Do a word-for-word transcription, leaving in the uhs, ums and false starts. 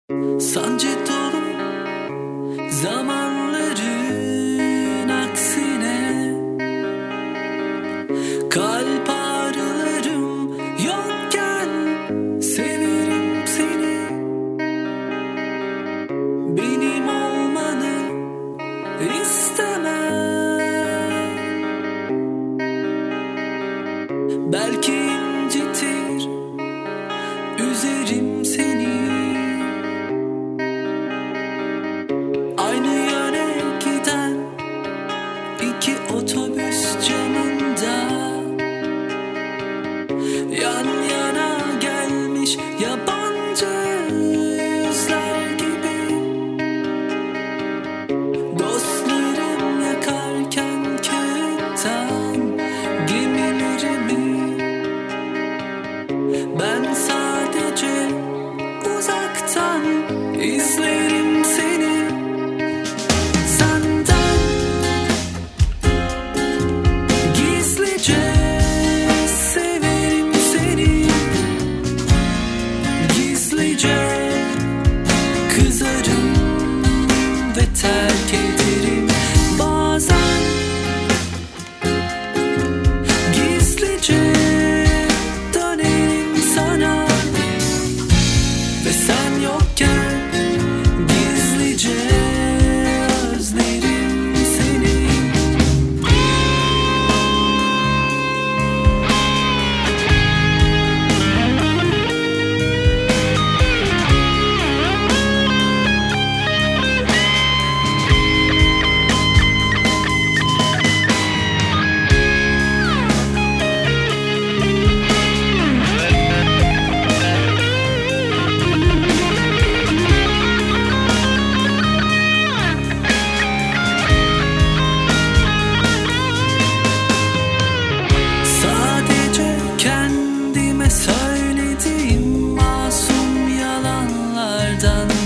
Sancı dolu zamanların aksine kalp ağrılarım yokken severim seni. Benim olmanı istemem. Belki incitir, üzerim seni. Aynı yöne giden iki otobüs camında yan yana gelmiş yabancı yüzler gibi. Dostlarım yakarken kağıttan gemilerimi, ben sadece uzaktan izlerim seni. Kızarım ve terk ederim bazen. Gizlice dönerim sana ve sen yokken gizlice özlerim seni. Söylediğim masum yalanlardan